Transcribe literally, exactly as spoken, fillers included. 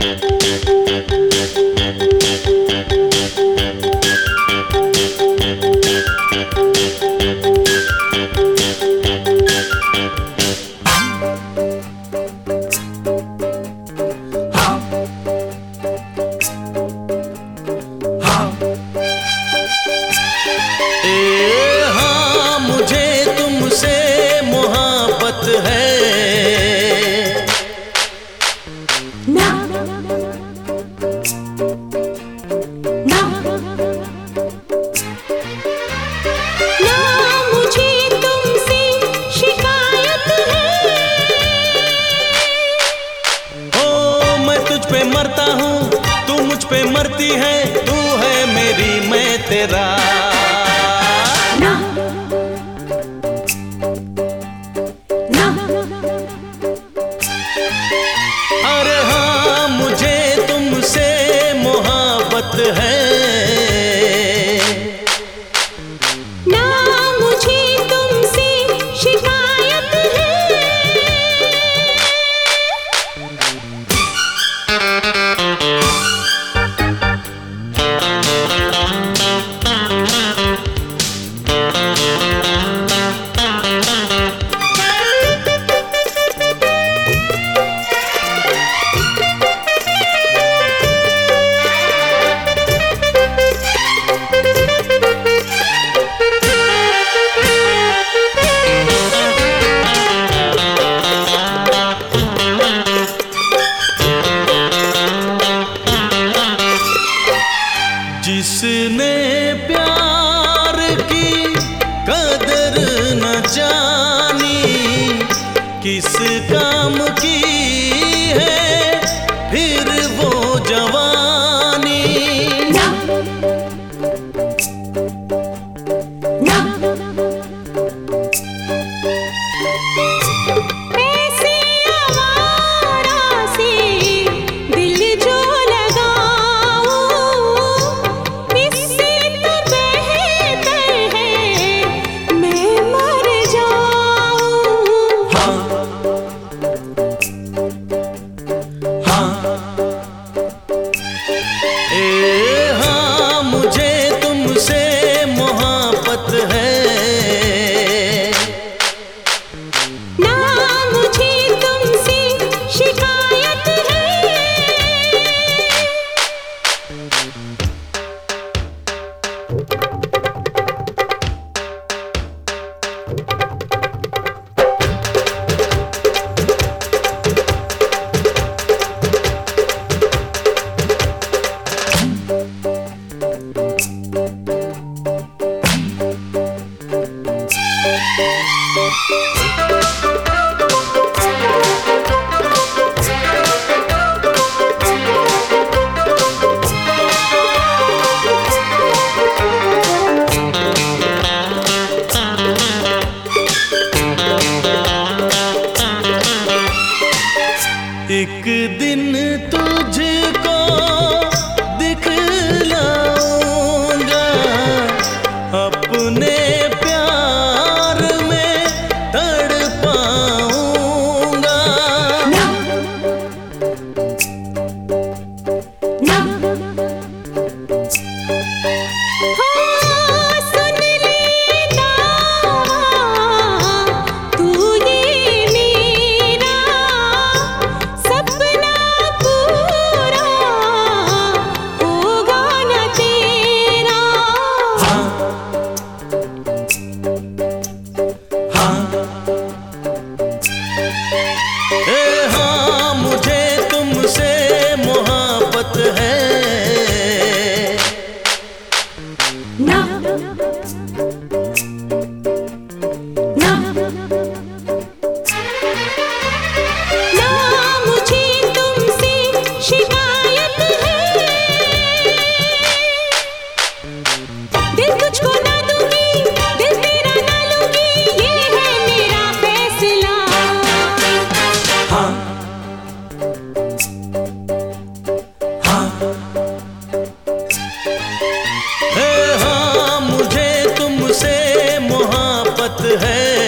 मरता हूँ तू मुझ पे मरती है, तू है मेरी मैं तेरा। ना, ना। अरे हाँ मुझे तुमसे मोहब्बत है। ना मुझे तुमसे शिकायत है। जिसने प्यार की कदर न जानी, किस काम की है फिर वो जवानी। ना, ना। ऐसे आवारा से दिल जो लगाऊं, इससे तो बेहतर है मैं मर जाऊं। हाँ हाँ ए हाँ मुझे तुमसे मोहब्बत है। ना मुझे तुमसे शिकायत है। एक दिन तुझको दिखलाऊंगा अपने प्यार में तड़पाऊंगा। ना, ना। हाँ सुन लेना तू ये मेरा सपना पूरा होगा ना तेरा। हाँ हाँ ए हाँ मुझे तुमसे मोहब्बत है। ना, ना। ना मुझे तुमसे शिकायत है। दिल तुझको ना दूंगी, दिल तेरा ना लूंगी, ये है मेरा फैसला। हाँ हाँ ए हाँ मुझे तुमसे मोहब्बत है।